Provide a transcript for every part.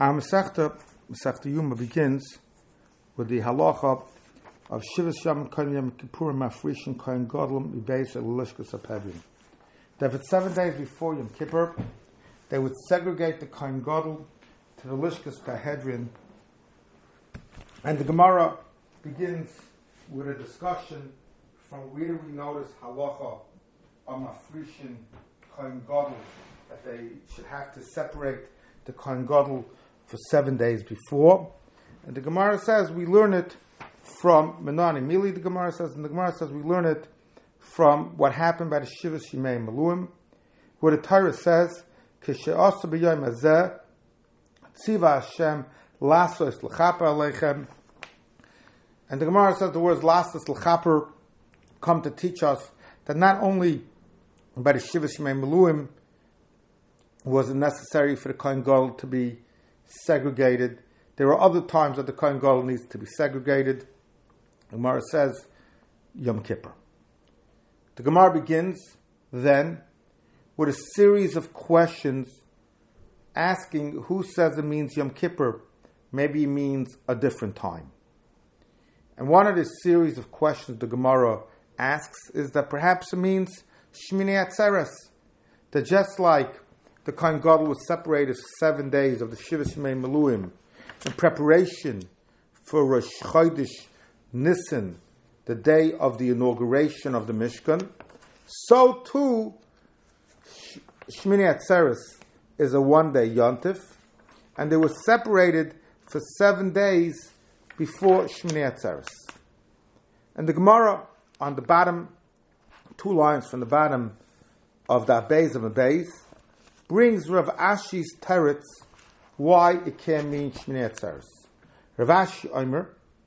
Our Masechta Yuma begins with the halacha of Shivas Yom Kohen Yom Kippur Mafrishin Kohen Gadol Mibeis Elishkas HaPevim. That if 7 days before Yom Kippur, they would segregate the Kohen Gadol to the Lishkas Pehedrin, and the Gemara begins with a discussion from where do we notice halacha of Mafrishin Kohen Gadol, that they should have to separate the Kohen Gadol for 7 days before. And the Gemara says we learn it from Menani. Immediately the Gemara says we learn it from what happened by the Shivas Shimei Maluim, where the Torah says, Kishe'asa b'yom hazeh, tziva Hashem, lasos l'chaper aleichem. And the Gemara says the words lasos l'chaper come to teach us that not only by the Shivas Shimei Maluim was it necessary for the Kohen Gadol to be segregated. There are other times that the Kohen Gadol needs to be segregated. The Gemara says Yom Kippur. The Gemara begins then with a series of questions asking who says it means Yom Kippur. Maybe it means a different time. And one of the series of questions the Gemara asks is that perhaps it means Shmini Atzeres. That just like the Kohen Gadol was separated for 7 days of the Shivas Shimei Maluim in preparation for Rosh Chodesh Nisan, the day of the inauguration of the Mishkan. So too, Shmini Atzeres is a 1-day Yontif, and they were separated for 7 days before Shmini Atzeres. And the Gemara on the bottom, 2 lines from the bottom of that base of a base, brings Rav Ashi's teretz why it can mean Shmini Atzeres. Rav Ashi Omer,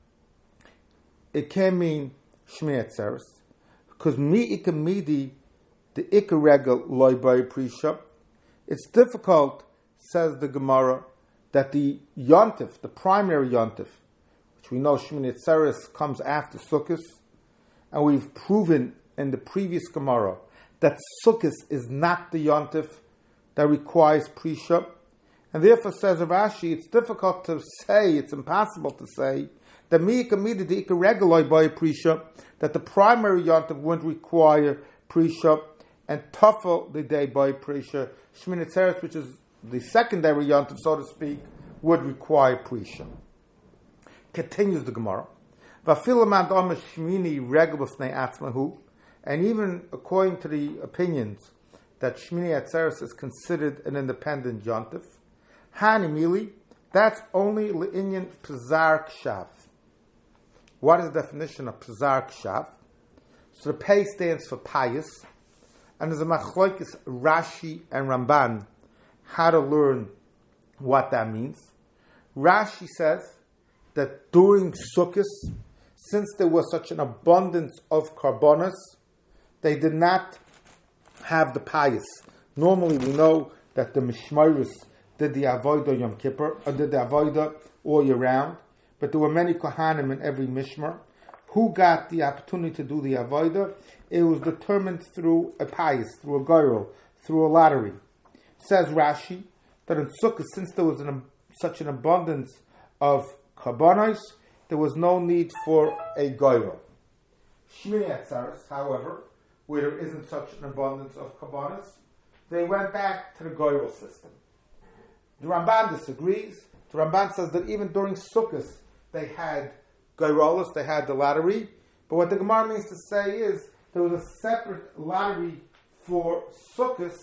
it can mean Shmini Atzeres because mi ikar midi the ikar regel loy by prisha. It's difficult, says the Gemara, that the Yontif, the primary Yontif, which we know Shmini Atzeres comes after Sukkot, and we've proven in the previous Gemara that Sukkot is not the Yontif that requires Prisha. And therefore, says Rav Ashi, it's difficult to say, it's impossible to say, that that the primary Yontif wouldn't require Prisha, and Tafel, the day by Prisha, Shmini Atzeres, which is the secondary Yontif, so to speak, would require Prisha. Continues the Gemara. And even according to the opinions that Shmini Atzeres is considered an independent Yontif, Hanimili, that's only Le'inyan Pizar Kshav. What is the definition of Pizar Kshav? So the Pei stands for pious, and there's a Machlokes Rashi and Ramban how to learn what that means. Rashi says that during Sukkot, since there was such an abundance of karbonos, they did not have the pious. Normally we know that the Mishmaris did the Avodah Yom Kippur, or did the Avodah all year round, but there were many Kohanim in every Mishmar. Who got the opportunity to do the Avodah? It was determined through a pious, through a goyrel, through a lottery. Says Rashi that in Sukkot, since there was such an abundance of karbonos, there was no need for a goyrel. Shmini Atzeres, however, where there isn't such an abundance of karbonos, they went back to the goyrel system. The Ramban disagrees. The Ramban says that even during Sukkot they had goyrolos, they had the lottery, but what the Gemara means to say is there was a separate lottery for Sukkot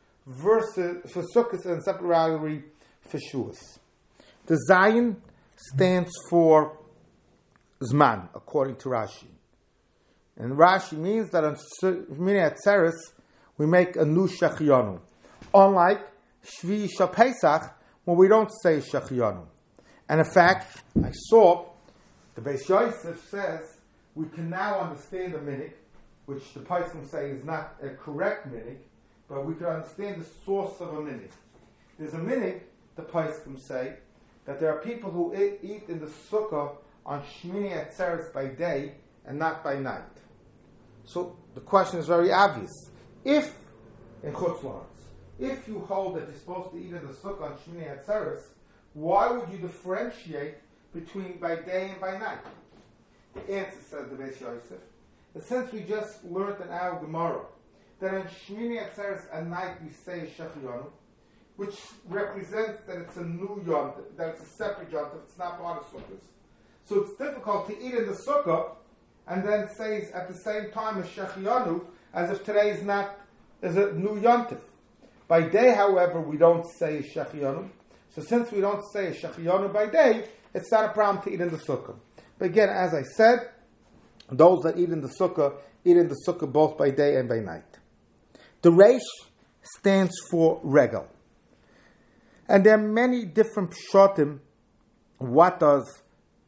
and a separate lottery for Shavuos. The Zayin stands for Zman, according to Rashi. And Rashi means that on Shmini Atzeres we make a new Shechianu. Unlike Shvi Shal Pesach, when we don't say Shechianu. And in fact, I saw the Beis Yosef says we can now understand the minig, which the Poskim say is not a correct minig, but we can understand the source of a minig. There's a minig, the Poskim say, that there are people who eat in the sukkah on Shmini Atzeres by day and not by night. So the question is very obvious. If, in Chutz La'aretz, if you hold that you're supposed to eat in the sukkah on Shmini Atzeres, why would you differentiate between by day and by night? The answer, says the Beis Yosef, that since we just learned in our Gemara that in Shmini Atzeres at night we say Shechianu, which represents that it's a new yontif, that it's a separate yontif, it's not part of Sukkot. So it's difficult to eat in the Sukkah and then say at the same time as Shechianu, as if today is a new yontif. By day, however, we don't say Shechianu. So since we don't say Shechianu by day, it's not a problem to eat in the Sukkah. But again, as I said, those that eat in the Sukkah both by day and by night. The Reish stands for Regel. And there are many different pshatim. What does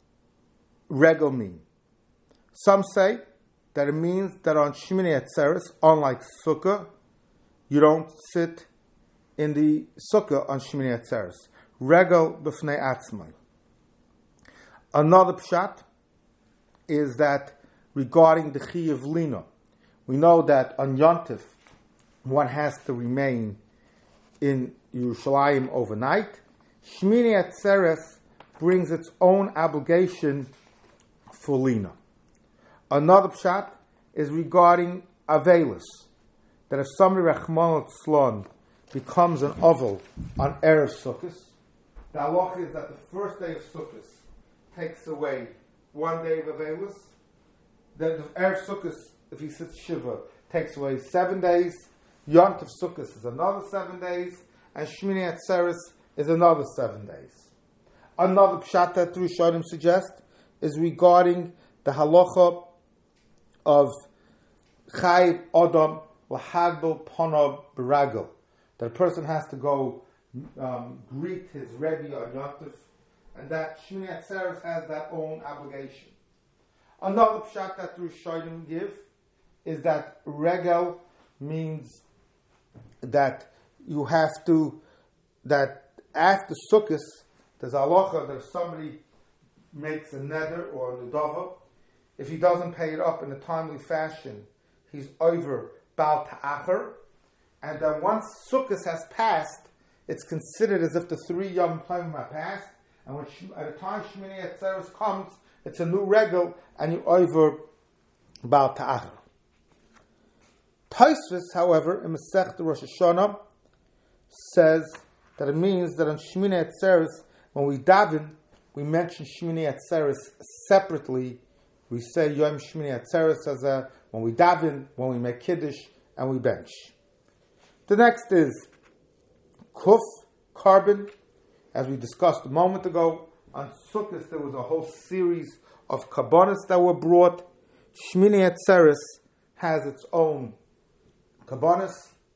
Regel mean? Some say that it means that on Shmini Atzeres, unlike Sukkah, you don't sit in the Sukkah on Shmini Atzeres. Regel b'fnei atzmai. Another pshat is that regarding the Chiyuv Lina, we know that on Yontif, one has to remain in Yerushalayim overnight. Shmini Atzeres brings its own obligation for Lina. Another pshat is regarding Avelis, that if somebody Rachmana litzlan becomes an oval on Erev Sukkot, the halacha is that the first day of Sukkot takes away 1 day of Avelis. Then the Erev Sukkot, if he sits Shiva, takes away 7 days. Yontif Sukkot is another 7 days, and Shmini Atzeres is another 7 days. Another pshat that Rishonim suggest is regarding the halacha of Chayiv Adam Lahagdol Ponav B'Ragel, that a person has to go greet his Rebbe on Yontif, and that Shmini Atzeres has that own obligation. Another pshat that Rishonim give is that Regel means that you have to, that after Sukkot, there's a halacha that if somebody makes a neder or a nedava, if he doesn't pay it up in a timely fashion, he's over Baal Ta'achar, and then once Sukkot has passed, it's considered as if the 3 Yom Tovim have passed, and when at the time Shmini Atzeres comes, it's a new regel, and you over Baal Ta'achar. Tosfos, however, in Masechta Rosh Hashanah, says that it means that on Shmini Atzeres, when we daven, we mention Shmini Atzeres separately. We say Yom Shmini Atzeres as when we daven, when we make Kiddush, and we bench. The next is Kuf, carbon. As we discussed a moment ago, on Sukkot there was a whole series of kabbanas that were brought. Shmini Atzeres has its own kabbanas.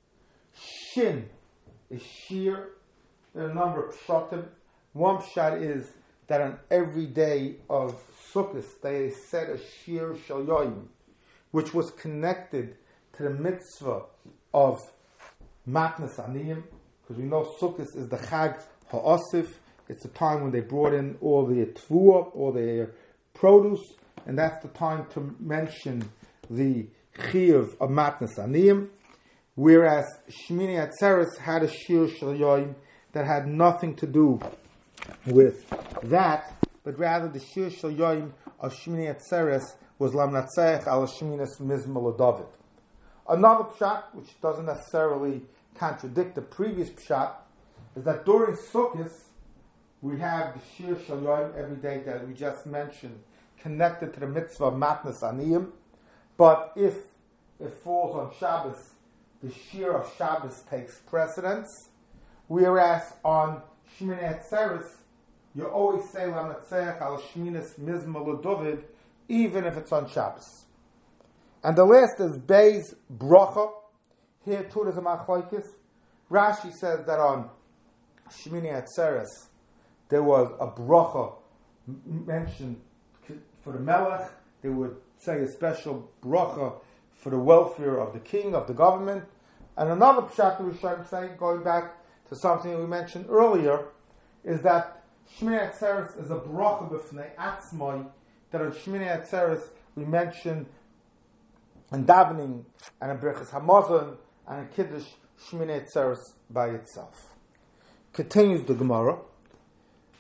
Shin is shear. There are a number of pshatim. One pshat is that on every day of Sukkot they said a shir shel yoyim, which was connected to the mitzvah of matnas aniyim, because we know Sukkot is the Chag Ha'osif. It's the time when they brought in all the tvuah, all their produce, and that's the time to mention the chiyuv of matnas aniyim. Whereas Shmini Atzeres had a shir shel yoyim that had nothing to do with that, but rather the shir shel yoyim of Shmini Atzeres was lamnatzeich al shminas mizmor David. Another pshat, which doesn't necessarily contradict the previous pshat, is that during Sukkot we have the shir shel yoyim every day that we just mentioned, connected to the mitzvah of matnas aniyim. But if it falls on Shabbos, the shir of Shabbos takes precedence, whereas on Shmini Atzeres, you always say Lamnatzeach al Shminas Mizmor David, even if it's on Shabbos. And the last is Beis Bracha. Here too there's a machlokes. Rashi says that on Shmini Atzeres there was a bracha mentioned for the Melech. They would say a special bracha for the welfare of the king, of the government. And another pshat that we should say, going back to something we mentioned earlier, is that Shmini Atzeres is a bracha b'fnei atzmai, that on Shmini Atzeres we mention in davening and in Birchas Hamazon and in Kiddush Shmini Atzeres by itself. Continues the Gemara.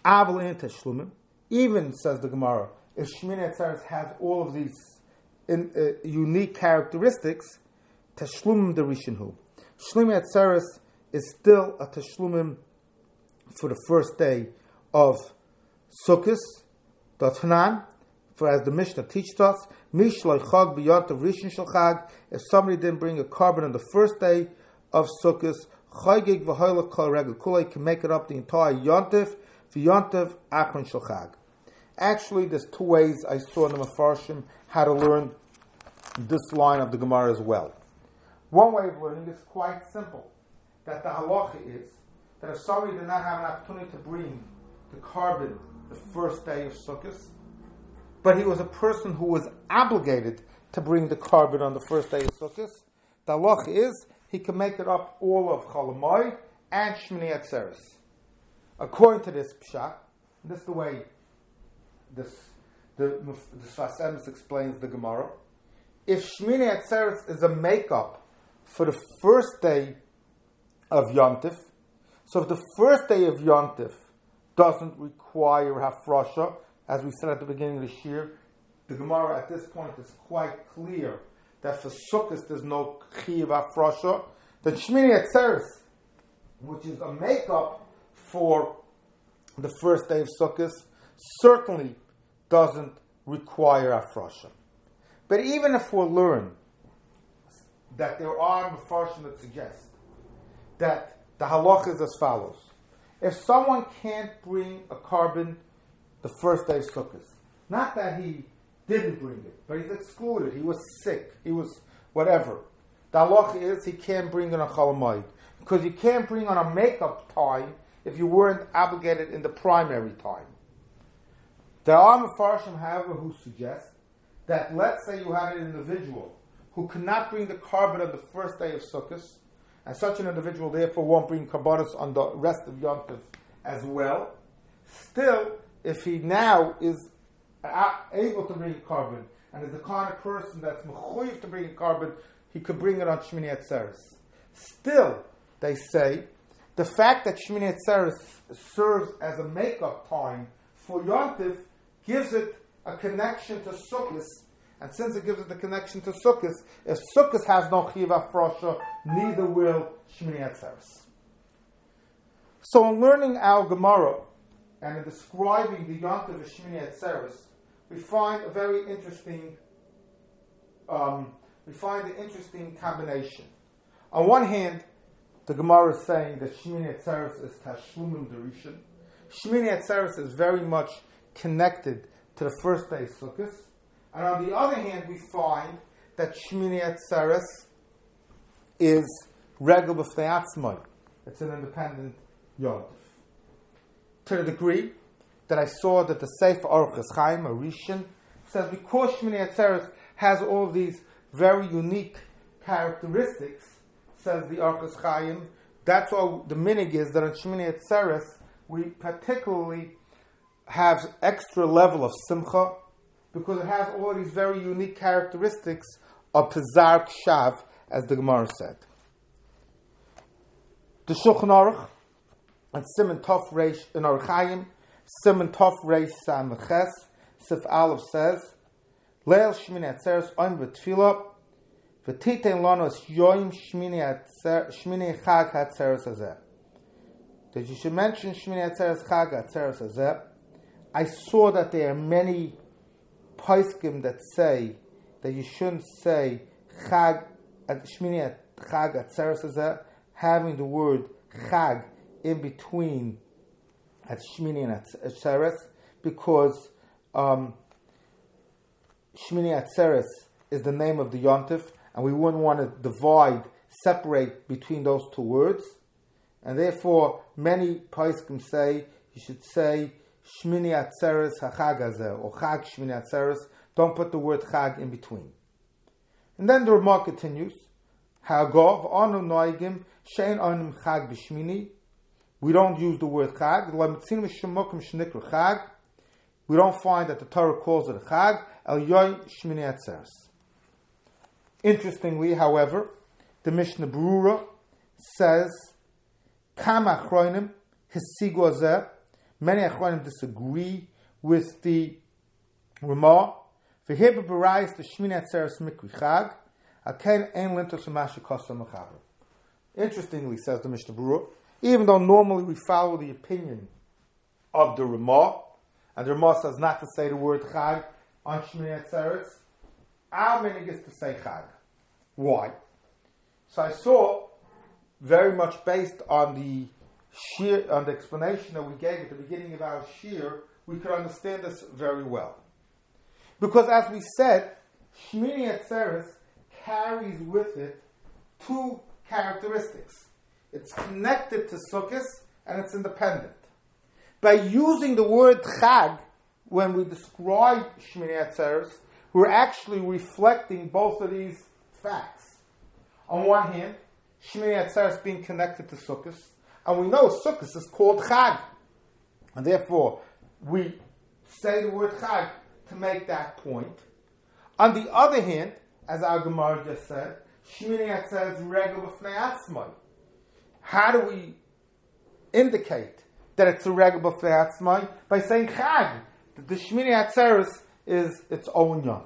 Aval in Tashlumim, even, says the Gemara, if Shmini Atzeres has all of these unique characteristics, Tashlumim Derishinhu. Shmini Atzeres is still a Tashlumim for the first day of Sukkot, Dothanan, for as the Mishnah teaches us, Mishloi Chag B'Yontav Rishon Shel Chag, if somebody didn't bring a carbon on the first day of Sukkot, Chagig V'Hoylach Kol Regel Kulei can make it up the entire Yontav, V'Yontav Achron Shel Chag. Actually, there's two ways I saw in the Mefarshim how to learn this line of the Gemara as well. One way of learning is quite simple, that the halacha is that if somebody did not have an opportunity to bring the carbon the first day of Sukkot, but he was a person who was obligated to bring the carbon on the first day of Sukkot, the halacha is he can make it up all of Chol Hamoed and Shmini Atzeres. According to this pshat, this is the way the Sfas Emes explains the Gemara. If Shmini Atzeres is a makeup for the first day of Yontif, so if the first day of Yontif doesn't require Hafrasha, as we said at the beginning of the Shir, the Gemara at this point is quite clear that for Sukkot there's no Chiyuv Hafrasha. The Shmini Atzeres, which is a makeup for the first day of Sukkot, certainly doesn't require Hafrasha. But even if we'll learn that there are Mefarshim that suggest that the halacha is as follows. If someone can't bring a carbon the first day of Sukkot, not that he didn't bring it, but he's excluded, he was sick, he was whatever. The halacha is he can't bring it on Chol Hamoed, because you can't bring on a makeup time if you weren't obligated in the primary time. There are Mefarshim, however, who suggest that let's say you had an individual who could not bring the carbon on the first day of Sukkot, and such an individual therefore won't bring karbanos on the rest of Yom Tov as well. Still, if he now is able to bring a carbon and is the kind of person that's mechuyev to bring a carbon, he could bring it on Shmini Atzeres. Still, they say, the fact that Shmini Atzeres serves as a makeup time for Yom Tov gives it a connection to Sukkot. And since it gives it the connection to Sukkot, if Sukkot has no Chiyuv Hafrasha, neither will Shmini Atzeres. So in learning our Gemara and in describing the Yom Tov of Shmini Atzeres, we find a very interesting combination. On one hand, the Gemara is saying that Shmini Atzeres is Tashlumim Derishin. Shmini Atzeres is very much connected to the first day of Sukkot. And on the other hand, we find that Shmini Atzeres is Regel B'Fnei Atzmai. It's an independent Yom Tov. To the degree that I saw that the Sefer Orchos Chaim, a Rishon, says because Shmini Atzeres has all of these very unique characteristics, says the Orchos Chaim, that's why the minig is that on Shmini Atzeres we particularly have extra level of simcha, because it has all these very unique characteristics of Pezar Kshav, as the Gemara said. The Shulchan Aruch and Siman Tov Reish in Archaim, Siman Tov Reish Sameches, Sif Aleph says, Leil Shmini Atzeres Oim V'Tfila V'Titein Lano Es Yoim Shmini Chag Hatzeres Hazeh. That you should mention Shmini Atzeres Chag Hatzeres Hazeh. I saw that there are many Paiskim that say that you shouldn't say Chag Shmini Chag Atzeres Hazeh, having the word Chag in between at Shmini and Atzeres, because Shmini Atzeres is the name of the Yontif, and we wouldn't want to separate between those two words, and therefore many Paiskim say you should say Shmini Atzeres HaChag Hazeh, or Chag Shmini Atzeres. Don't put the word Chag in between. And then the remark continues, Hagov Anu Noigim Shein Anim Chag B'Shmini. We don't use the word Chag. We don't find that the Torah calls it a Chag. El Yoy Shmini Atzeres. Interestingly, however, the Mishnah Berurah says, Kam Achronim Hisigu Hazeh Many Achronim disagree with the Ramah. V'heba b'rayis the Shmini Atzeres mikri chag, aken ein lintos v'masha kosa mechaber. Interestingly, says the Mishnah Berurah, even though normally we follow the opinion of the Ramah, and the Ramah says not to say the word chag on Shmini Atzeres, our minhag is to say chag. Why? So I saw, very much based on the explanation that we gave at the beginning of our shir, we could understand this very well. Because as we said, Shmini Atzeres carries with it two characteristics. It's connected to Sukkot and it's independent. By using the word Chag, when we describe Shmini Atzeres, we're actually reflecting both of these facts. On one hand, Shmini Atzeres being connected to Sukkot, and we know Sukkot is called Chag, and therefore we say the word Chag to make that point. On the other hand, as our Gemara just said, Shmini Atzeres regel b'fnei atzmai. How do we indicate that it's a regel b'fnei atzmai? By saying Chag, that the Shmini Atzeres is its own yontif.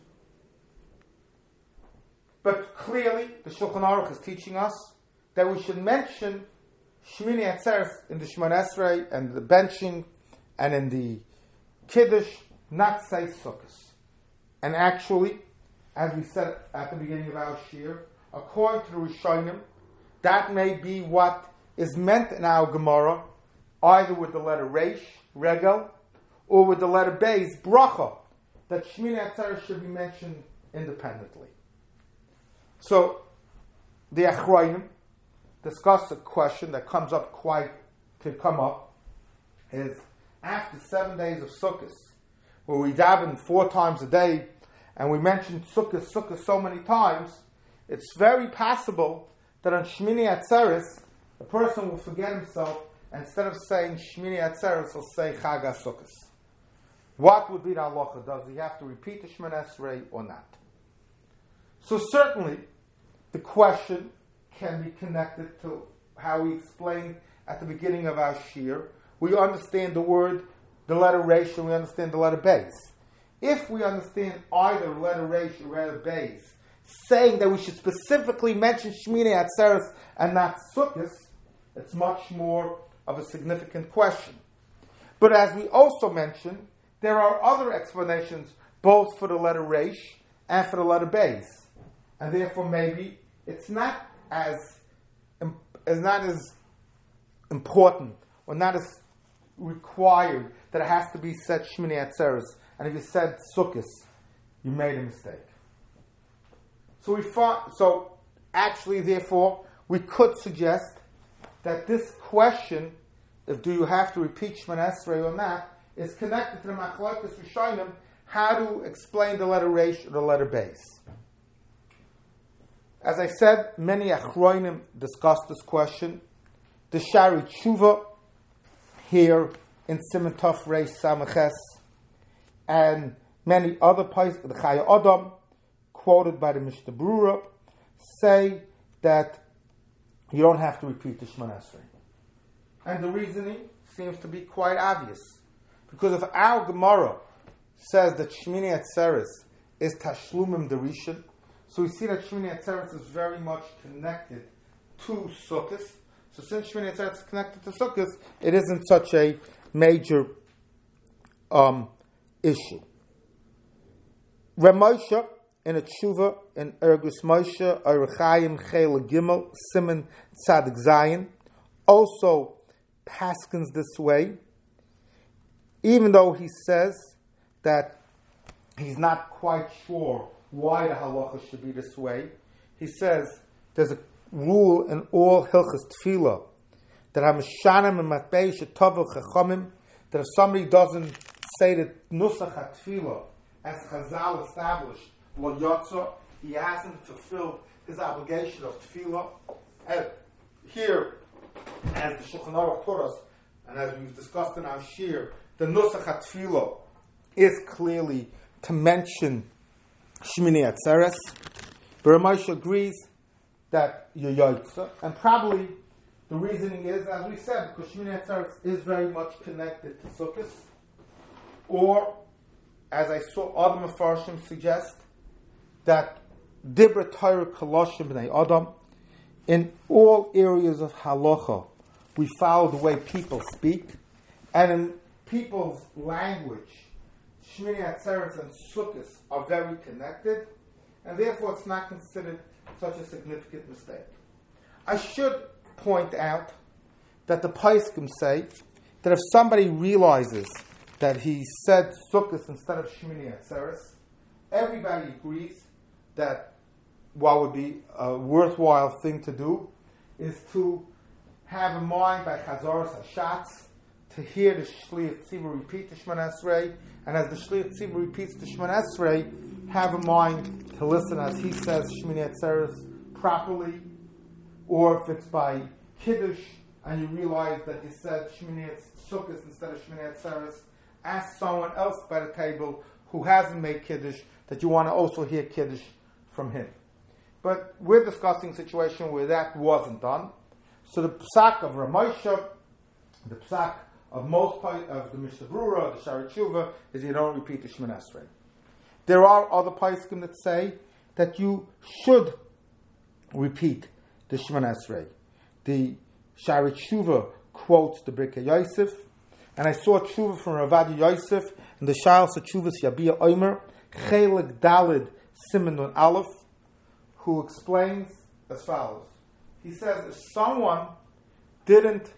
But clearly, the Shulchan Aruch is teaching us that we should mention Shmini Atzeres in the Shemona Esrei and the benching and in the Kiddush, not say Sukkot. And actually, as we said at the beginning of our shir, according to the Rishonim, that may be what is meant in our Gemara, either with the letter Reish, Regel, or with the letter Beis, Bracha, that Shmini Atzeres should be mentioned independently. So, the Achronim discuss a question that could come up, is after 7 days of Sukkot, where we daven 4 times a day, and we mention Sukkot so many times, it's very possible that on Shmini Atzeres, the person will forget himself, and instead of saying Shmini Atzeres, he'll say Chag HaSukkos. What would be the halacha? Does he have to repeat the Shemona Esrei or not? So certainly, the question can be connected to how we explained at the beginning of our shir. We understand the letter Reish, and we understand the letter Beis. If we understand either letter Reish or letter Beis, saying that we should specifically mention Shmini Atzeres and not Sukkot, it's much more of a significant question. But as we also mentioned, there are other explanations both for the letter Reish and for the letter Beis. And therefore maybe it's not as important or not as required that it has to be said Shmini Atzeres. And if you said Sukkot, you made a mistake. So actually, therefore, we could suggest that this question, if do you have to repeat Shemona Esrei or not, is connected to the Machlokes Rishonim, how to explain the letter Reish or the letter Beis. As I said, many Achronim discussed this question. The Shari Tshuva here in Siman Tov Reish Samaches, and many other places, the Chaya Adam, quoted by the Mishnah Berurah, say that you don't have to repeat the Shemona Esrei. And the reasoning seems to be quite obvious. Because if our Gemara says that Shmini Atzeres is Tashlumim Derishin, so we see that Shmini Atzeres is very much connected to Sukkot. So since Shmini Atzeres is connected to Sukkot, it isn't such a major issue. Ramosha in a tshuva in Ergus Moshe Arachayim Chel Gimel Siman Tzadik Zayin also paskins this way, even though he says that he's not quite sure why the halacha should be this way. He says there's a rule in all Hilchas Tefillah that Hameshanim and Matbei Shetavu Chachamim, that if somebody doesn't say the Nusach HaTefillah as Chazal established, Lo Yotza, he hasn't fulfilled his obligation of Tefillah. And here, as the Shulchan Aruch taught us, and as we've discussed in our shir, the Nusach HaTefillah is clearly to mention Shmini Atzeres. But Ramosha agrees that you're Yotza, and probably The reasoning is, as we said, because Shmini Atzeres is very much connected to Sukkot, or, as I saw other Mefarshim suggest, that Dibra Torah Koloshim B'nai Adam, in all areas of halacha, we follow the way people speak, and in people's language, Shmini Atzeres and Sukkot are very connected, and therefore it's not considered such a significant mistake. I should point out that the Poskim say that if somebody realizes that he said Sukkot instead of Shmini Atzeres, everybody agrees that what would be a worthwhile thing to do is to have in mind by Chazoros Hashatz to hear the Shliach Tzibur repeat the Shemona Esrei, and as the Shliach Tzibur repeats the Shemona Esrei, have in mind to listen as he says Shmini Atzeres properly, or if it's by Kiddush and you realize that you said Shmini Sukkot instead of Shmini Atzeres, ask someone else by the table who hasn't made Kiddush that you want to also hear Kiddush from him. But we're discussing a situation where that wasn't done. So the psak of Ramosha, the psak of most of the Mishnah Brura, the Shari Tshuva, is you don't repeat the Shemona Esrei. There are other poskim that say that you should repeat the Shemona Esrei. The Shari Tshuva quotes the Birkei Yosef, and I saw Tshuva from Ravadi Yosef in the Shal Tshuva's Yabia Omer, Chelik Dalid Siman Nun Aleph, who explains as follows. He says if someone didn't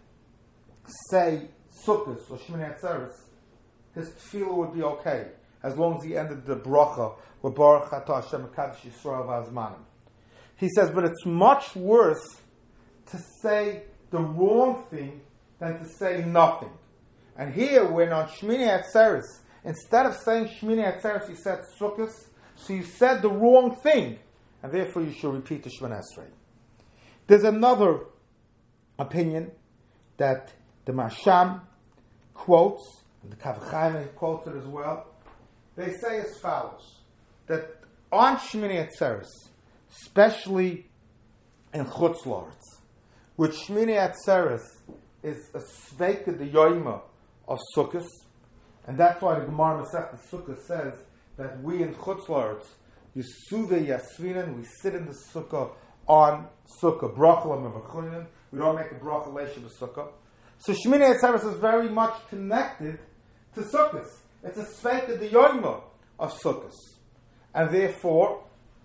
say Sukkot or Shmini Atzeres, his tefillah would be okay, as long as he ended the bracha with Baruch Atah Hashem HaKadosh Yisrael V'Azmanim. He says, but it's much worse to say the wrong thing than to say nothing. And here, when on Shmini Atzeres, instead of saying Shmini Atzeres, you said Sukkot, so you said the wrong thing, and therefore you should repeat the Shemona Esrei. There's another opinion that the Masham quotes, and the Kavachayim quotes it as well. They say as follows, that on Shmini Atzeres, especially in Chutz La'aretz, which Shmini Atzeres is a Sveika de Yoima of Sukkot, and that's why the Gemara Masechta Sukkot says that we in Chutz La'aretz, Yisuve Yasvinan, we sit in the Sukkah on Sukkah, Brachalam and we don't make a bracha leisha b'Sukkah. So Shmini Atzeres is very much connected to Sukkot. It's a Sveika de Yoima of Sukkot. And therefore,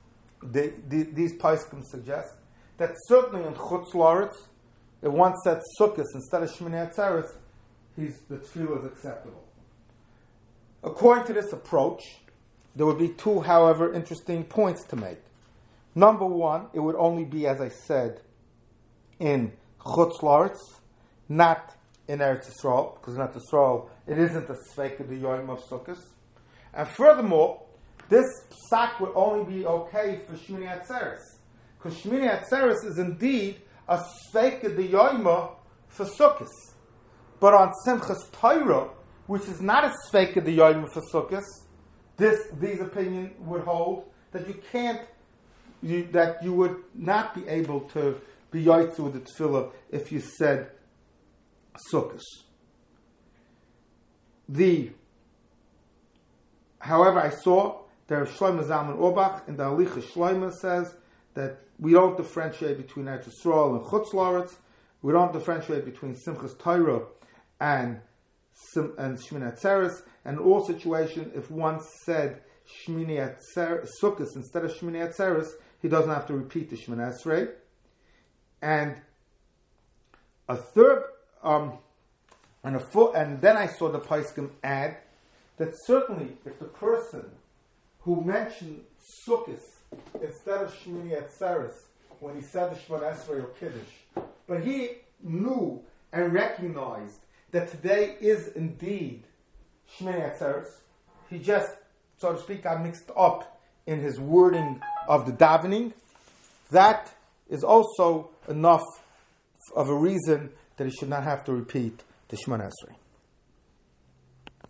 these poskim suggest that certainly in Chutz La'aretz, if one said Sukkot instead of Shmini Atzeres, the tefillah is acceptable. According to this approach, there would be two, however, interesting points to make. Number one, it would only be, as I said, in Chutz La'aretz, not in Eretz Yisrael, because in Eretz Yisrael it isn't a Sveika de Yoim of Sukkot. And furthermore, this psak would only be okay for Shmini Atzeres, because Shmini Atzeres is indeed a Sveika de Yoim for Sukkot. But on Simchas Torah, which is not a Sveika de Yoim for Sukkot, these opinion would hold that that you would not be able to be yaitzu with the tefillah if you said Sukkot. However, I saw there Shlomo Zalman Auerbach in the Halicha Shlomo says that we don't differentiate between Eretz Yisrael and Chutz La'aretz. We don't differentiate between Simchas Torah and Shmini Atzeres. And in all situations, if one said Shmini Atzeres, Sukkot instead of Shmini Atzeres, he doesn't have to repeat the Shemona Esrei. And a third, and then I saw the poskim add that certainly if the person who mentioned Sukkot instead of Shmini Atzeres when he said the Shemona Esrei or Kiddush, but he knew and recognized that today is indeed Shmini Atzeres, he just, so to speak, got mixed up in his wording of the davening. That is also enough of a reason that he should not have to repeat the Shemona Esrei.